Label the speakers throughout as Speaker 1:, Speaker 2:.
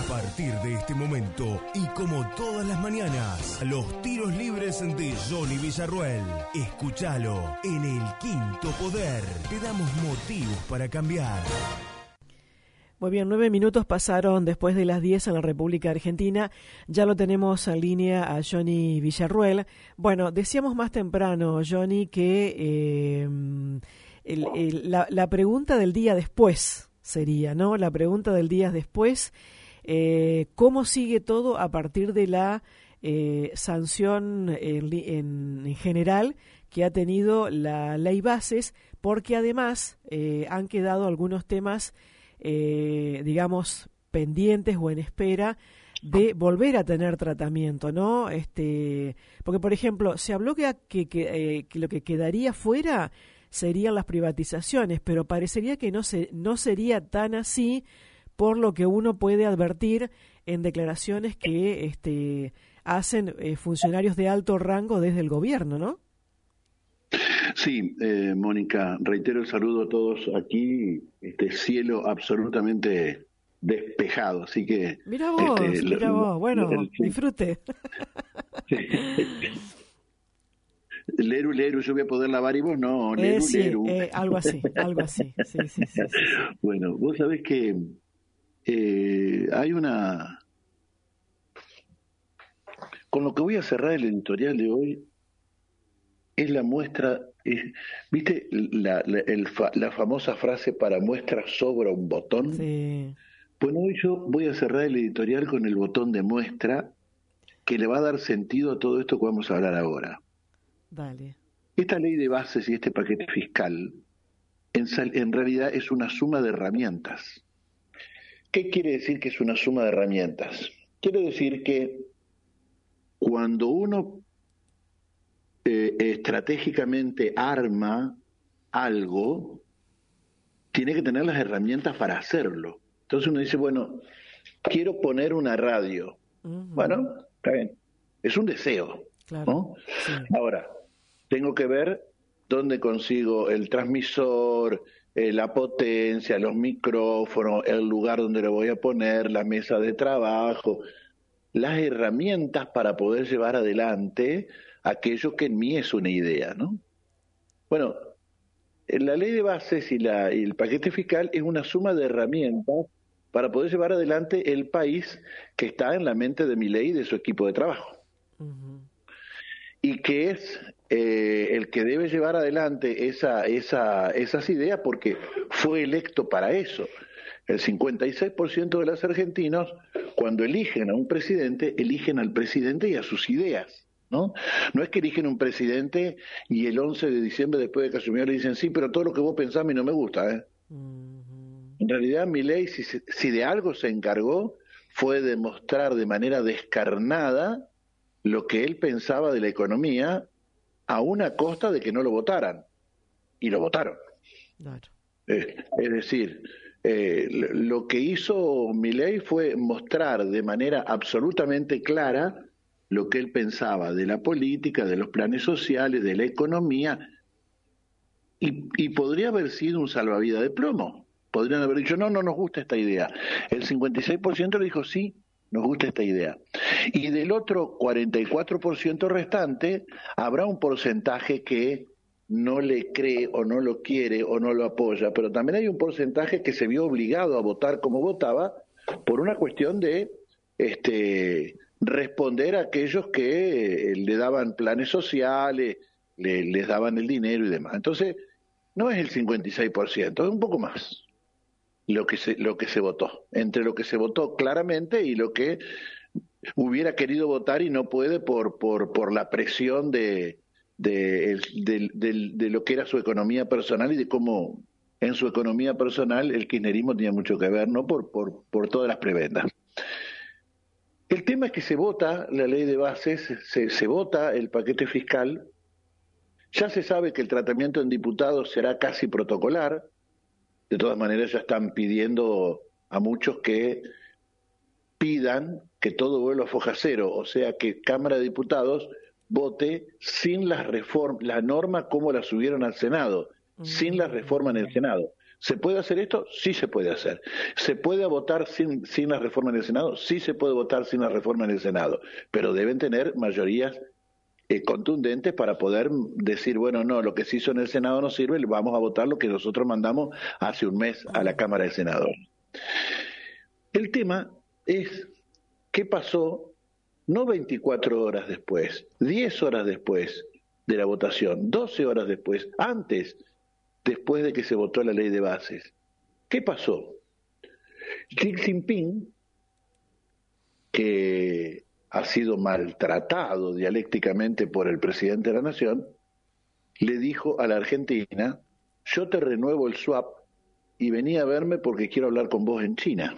Speaker 1: partir de este momento y como todas las mañanas, los tiros libres de Johnny Villarruel. Escúchalo en El Quinto Poder. Te damos motivos para cambiar.
Speaker 2: Muy bien, 9 minutos pasaron después de las 10 en la República Argentina. Ya lo tenemos en línea a Johnny Villarruel. Bueno, decíamos más temprano, Johnny, que la pregunta del día después sería, ¿no? La pregunta del día después, ¿cómo sigue todo a partir de la sanción en general que ha tenido la ley Bases? Porque además han quedado algunos temas digamos, pendientes o en espera de volver a tener tratamiento, ¿no? Porque, por ejemplo, se habló que lo que quedaría fuera serían las privatizaciones, pero parecería que no sería tan así, por lo que uno puede advertir en declaraciones que hacen funcionarios de alto rango desde el gobierno, ¿no?
Speaker 3: Sí, Mónica, reitero el saludo a todos aquí, cielo absolutamente despejado, así que...
Speaker 2: Mira vos, bueno, disfrute.
Speaker 3: Leru, yo voy a poder lavar y vos no, Leru,
Speaker 2: sí,
Speaker 3: Leru.
Speaker 2: Algo así, sí.
Speaker 3: Bueno, vos sabés que hay una... Con lo que voy a cerrar el editorial de hoy, es la muestra, ¿viste la famosa frase para muestra sobra un botón?
Speaker 2: Sí.
Speaker 3: Bueno, hoy yo voy a cerrar el editorial con el botón de muestra que le va a dar sentido a todo esto que vamos a hablar ahora.
Speaker 2: Dale.
Speaker 3: Esta ley de bases y este paquete fiscal en realidad es una suma de herramientas. ¿Qué quiere decir que es una suma de herramientas? Quiere decir que cuando uno estratégicamente arma algo, tiene que tener las herramientas para hacerlo. Entonces uno dice, bueno, quiero poner una radio. Uh-huh. Bueno, está bien. Es un deseo,
Speaker 2: claro,
Speaker 3: ¿no?
Speaker 2: Sí.
Speaker 3: Ahora, tengo que ver dónde consigo el transmisor, la potencia, los micrófonos, el lugar donde lo voy a poner, la mesa de trabajo, las herramientas para poder llevar adelante aquello que en mí es una idea, ¿no? Bueno, la ley de bases y el paquete fiscal es una suma de herramientas para poder llevar adelante el país que está en la mente de Milei y de su equipo de trabajo. Uh-huh. Y que es el que debe llevar adelante esas ideas porque fue electo para eso. El 56% de los argentinos, cuando eligen a un presidente, eligen al presidente y a sus ideas. ¿No? No es que eligen un presidente y el 11 de diciembre después de que asumió le dicen sí, pero todo lo que vos pensás a mí no me gusta. Uh-huh. En realidad Milei, si de algo se encargó, fue demostrar de manera descarnada lo que él pensaba de la economía a una costa de que no lo votaran. Y lo votaron. Claro. Es decir, lo que hizo Milei fue mostrar de manera absolutamente clara lo que él pensaba de la política, de los planes sociales, de la economía, y podría haber sido un salvavidas de plomo. Podrían haber dicho, no nos gusta esta idea. El 56% le dijo, sí, nos gusta esta idea. Y del otro 44% restante, habrá un porcentaje que no le cree o no lo quiere o no lo apoya, pero también hay un porcentaje que se vio obligado a votar como votaba por una cuestión de responder a aquellos que le daban planes sociales, les daban el dinero y demás. Entonces, no es el 56%, es un poco más lo que se votó, entre lo que se votó claramente y lo que hubiera querido votar y no puede por la presión de lo que era su economía personal y de cómo en su economía personal el kirchnerismo tenía mucho que ver, ¿no? Por todas las prebendas. El tema es que se vota la ley de bases, se vota el paquete fiscal, ya se sabe que el tratamiento en diputados será casi protocolar, de todas maneras ya están pidiendo a muchos que pidan que todo vuelva a foja cero, o sea que Cámara de Diputados vote sin las reformas, la norma como la subieron al Senado, sin la reforma en el Senado. ¿Se puede hacer esto? Sí se puede hacer. ¿Se puede votar sin la reforma en el Senado? Sí se puede votar sin la reforma en el Senado, pero deben tener mayorías contundentes para poder decir, bueno, no, lo que se hizo en el Senado no sirve, vamos a votar lo que nosotros mandamos hace un mes a la Cámara de Senadores. El tema es qué pasó no 24 horas después, 10 horas después de la votación, 12 horas después, después de que se votó la ley de bases. ¿Qué pasó? Xi Jinping, que ha sido maltratado dialécticamente por el presidente de la Nación, le dijo a la Argentina, yo te renuevo el swap y vení a verme porque quiero hablar con vos en China.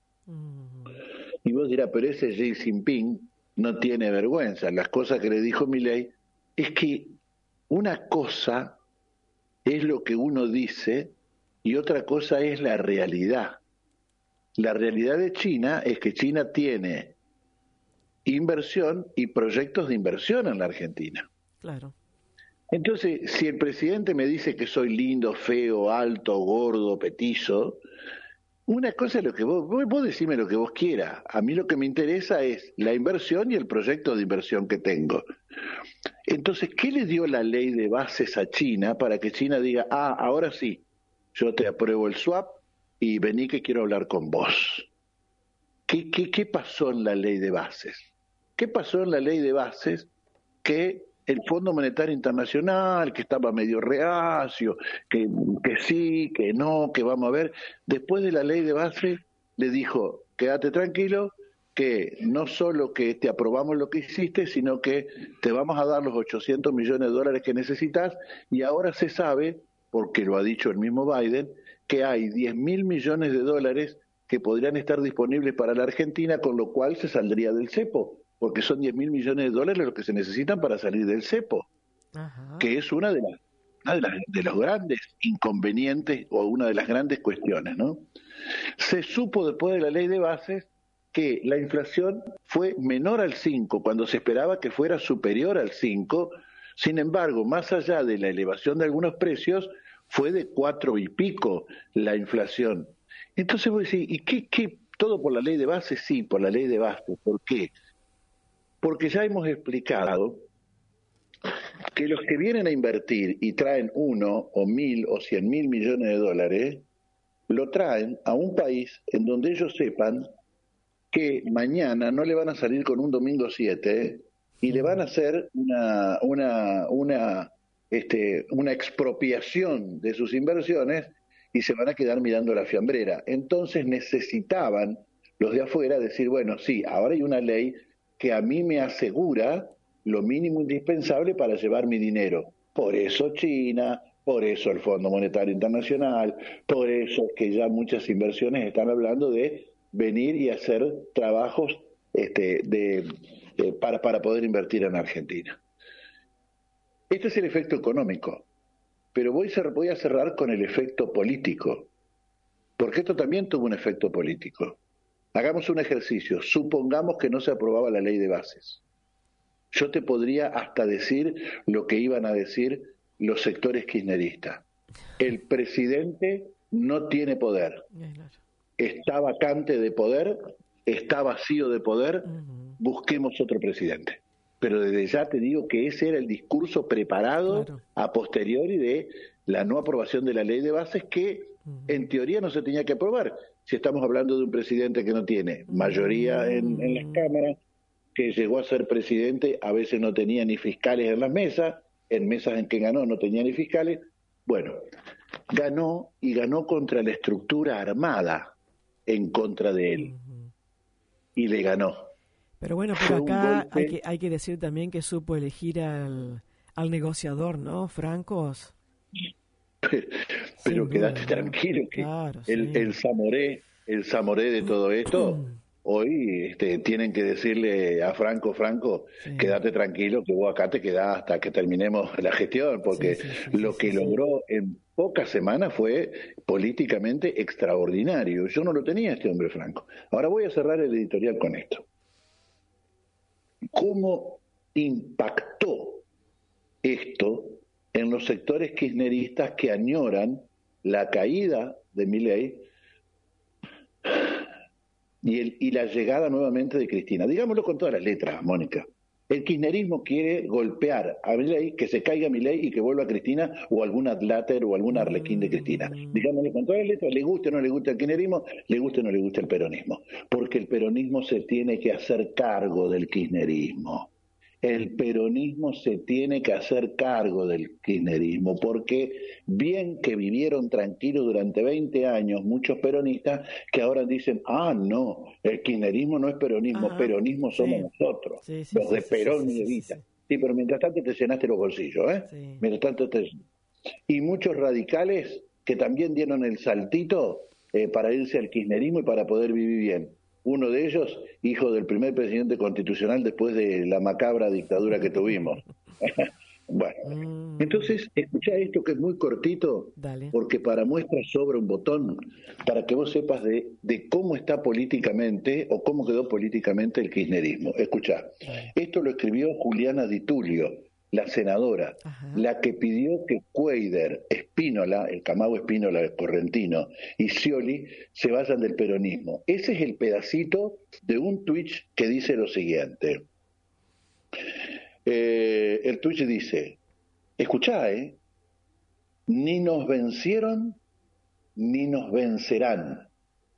Speaker 3: Y vos dirás, pero ese Xi Jinping no tiene vergüenza. Las cosas que le dijo Milei es que una cosa es lo que uno dice y otra cosa es la realidad. La realidad de China es que China tiene inversión y proyectos de inversión en la Argentina.
Speaker 2: Claro.
Speaker 3: Entonces, si el presidente me dice que soy lindo, feo, alto, gordo, petizo, una cosa es lo que vos decime lo que vos quieras. A mí lo que me interesa es la inversión y el proyecto de inversión que tengo. Entonces, ¿qué le dio la ley de bases a China para que China diga, ahora sí, yo te apruebo el swap y vení que quiero hablar con vos? ¿Qué pasó en la ley de bases? ¿Qué pasó en la ley de bases? Que el Fondo Monetario Internacional, que estaba medio reacio, que sí, que no, que vamos a ver, después de la ley de bases le dijo, quédate tranquilo, que no solo que te aprobamos lo que hiciste, sino que te vamos a dar los 800 millones de dólares que necesitas, y ahora se sabe, porque lo ha dicho el mismo Biden, que hay 10.000 millones de dólares que podrían estar disponibles para la Argentina, con lo cual se saldría del cepo, porque son 10.000 millones de dólares lo que se necesitan para salir del cepo, que es una de los grandes inconvenientes o una de las grandes cuestiones, ¿no? Se supo después de la ley de bases que la inflación fue menor al 5, cuando se esperaba que fuera superior al 5. Sin embargo, más allá de la elevación de algunos precios, fue de 4 y pico la inflación. Entonces vos decís, ¿y qué? ¿Todo por la ley de bases? Sí, por la ley de bases. ¿Por qué? Porque ya hemos explicado que los que vienen a invertir y traen 1 o 1.000 o 100.000 millones de dólares, lo traen a un país en donde ellos sepan que mañana no le van a salir con un domingo 7 y le van a hacer una expropiación de sus inversiones y se van a quedar mirando la fiambrera. Entonces necesitaban los de afuera decir, bueno, sí, ahora hay una ley que a mí me asegura lo mínimo indispensable para llevar mi dinero. Por eso China, por eso el Fondo Monetario Internacional, por eso que ya muchas inversiones están hablando de venir y hacer trabajos para poder invertir en Argentina. Este es el efecto económico, pero voy a cerrar con el efecto político, porque esto también tuvo un efecto político. Hagamos un ejercicio, supongamos que no se aprobaba la ley de bases. Yo te podría hasta decir lo que iban a decir los sectores kirchneristas. El presidente no tiene poder. Está vacante de poder, está vacío de poder, busquemos otro presidente. Pero desde ya te digo que ese era el discurso preparado a posteriori de la no aprobación de la ley de bases, que en teoría no se tenía que aprobar. Si estamos hablando de un presidente que no tiene mayoría en las cámaras, que llegó a ser presidente, a veces no tenía ni fiscales en las mesas, en mesas en que ganó no tenía ni fiscales. Bueno, ganó y ganó contra la estructura armada en contra de él. Y le ganó.
Speaker 2: Pero bueno, por acá hay que decir también que supo elegir al negociador, ¿no? Francos.
Speaker 3: Pero quédate tranquilo que claro, el Zamoré de todo esto, hoy tienen que decirle a Franco, quédate tranquilo que vos acá te quedás hasta que terminemos la gestión, porque lo que logró en pocas semanas fue políticamente extraordinario. Yo no lo tenía este hombre Franco. Ahora voy a cerrar el editorial con esto. ¿Cómo impactó esto en los sectores kirchneristas que añoran la caída de Milei y la llegada nuevamente de Cristina. Digámoslo con todas las letras, Mónica. El kirchnerismo quiere golpear a Milei, que se caiga Milei y que vuelva Cristina o algún adláter o algún arlequín de Cristina. Digámoslo con todas las letras, le guste o no le guste el kirchnerismo, le guste o no le guste el peronismo. Porque el peronismo se tiene que hacer cargo del kirchnerismo. El peronismo se tiene que hacer cargo del kirchnerismo, porque bien que vivieron tranquilos durante 20 años muchos peronistas que ahora dicen, no, el kirchnerismo no es peronismo, peronismo somos nosotros, los de Perón y Evita. Sí, pero mientras tanto te llenaste los bolsillos, ¿eh? Sí. Mientras tanto y muchos radicales que también dieron el saltito para irse al kirchnerismo y para poder vivir bien. Uno de ellos, hijo del primer presidente constitucional después de la macabra dictadura que tuvimos. Bueno, entonces, escuchá esto que es muy cortito,
Speaker 2: Dale.
Speaker 3: Porque para muestra sobra un botón, para que vos sepas de cómo está políticamente o cómo quedó políticamente el kirchnerismo. Escuchá, esto lo escribió Juliana Di Tulio, la senadora, la que pidió que Cuéllar, Spínola, el Camao Spínola correntino, y Scioli se vayan del peronismo. Ese es el pedacito de un tuit que dice lo siguiente. El tuit dice, escuchá, ni nos vencieron ni nos vencerán.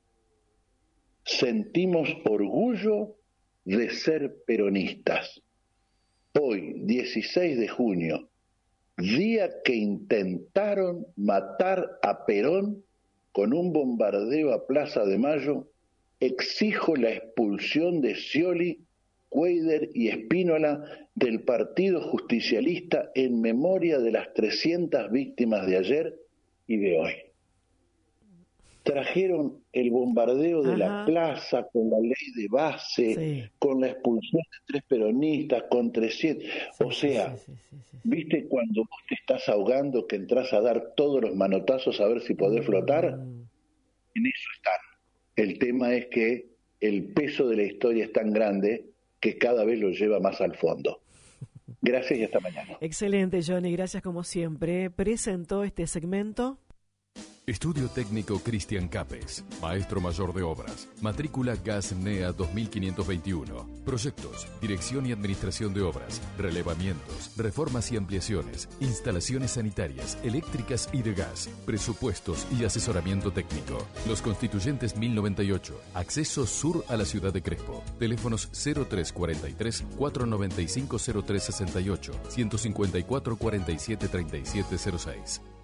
Speaker 3: Sentimos orgullo de ser peronistas. Hoy, 16 de junio, día que intentaron matar a Perón con un bombardeo a Plaza de Mayo, exijo la expulsión de Scioli, Cuéllar y Spínola del Partido Justicialista en memoria de las 300 víctimas de ayer y de hoy. Trajeron el bombardeo de la plaza con la ley de base, con la expulsión de 3 peronistas, con 300... ¿Viste cuando vos te estás ahogando que entras a dar todos los manotazos a ver si podés flotar? En eso están. El tema es que el peso de la historia es tan grande que cada vez lo lleva más al fondo. Gracias y hasta mañana.
Speaker 2: Excelente, Johnny. Gracias como siempre. Presentó este segmento
Speaker 4: Estudio Técnico Cristian Capes, Maestro Mayor de Obras, matrícula GAS-NEA 2521, proyectos, dirección y administración de obras, relevamientos, reformas y ampliaciones, instalaciones sanitarias, eléctricas y de gas, presupuestos y asesoramiento técnico. Los Constituyentes 1098, acceso sur a la ciudad de Crespo, teléfonos 0343 495 0368, 154 47 3706.